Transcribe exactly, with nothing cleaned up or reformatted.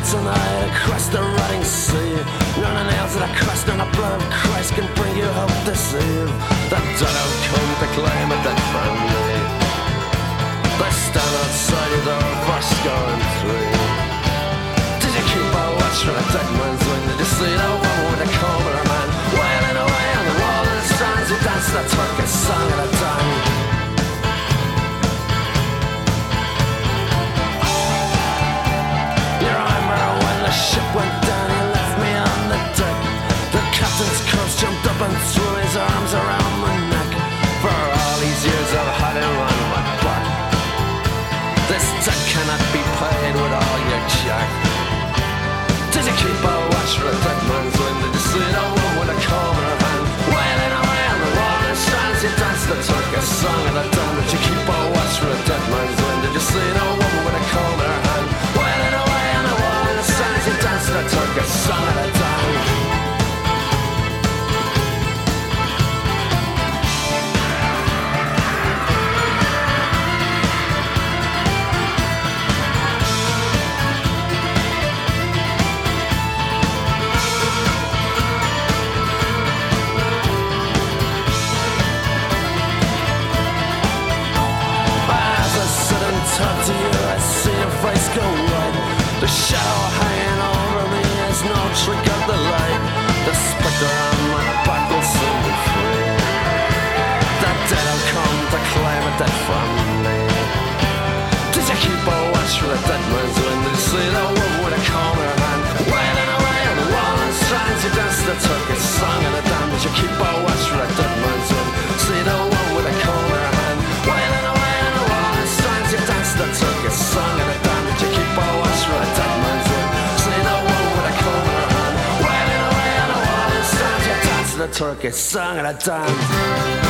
tonight across the rotting sea. None of nails that are crushed, none of blood of Christ can bring you hope this eve. The dead have come to claim a dead family. They stand outside your door for scoring three. Did you keep a watch from a dead man's wing? Did you see the one with a comb in her man wailing away on the wall in the strands? Who danced the Turkish song at a time? You remember when the ship went down, you left me on the deck. The captain's curse jumped up and threw his arms around my neck. For all these years I've had him on my back. This debt cannot be paid with all your jack. Did you keep a watch for a dead man's wing? Did you see the woman with a comb in her hand wailing away on the wall and strands? You danced the Turkish song at a dam. Did you keep a watch for a dead man's wing? Did you see the woman with a comb in her hand wailing away on the wall and strands? You danced the Turkish song at a dam. Talk to you, I see your face go white. The shadow hanging over me is no trick of the light. The spectre on my back will soon be free. The dead have come to claim a dead from me. Did you keep a watch for a dead man's wing? Did you see the woman with a comb in her hand wailing away on the wall and strands? You danced the Turkish song at a dam. Did you keep a watch for a dead man's wing? See the woman with a comb in her hand wailing away on the wall and strands? You danced the Turkish song at a dam. Did you keep a watch for a dead man's wing? See the woman with a comb in her hand wailing away on the wall and strands? You danced the Turkish song at a dam.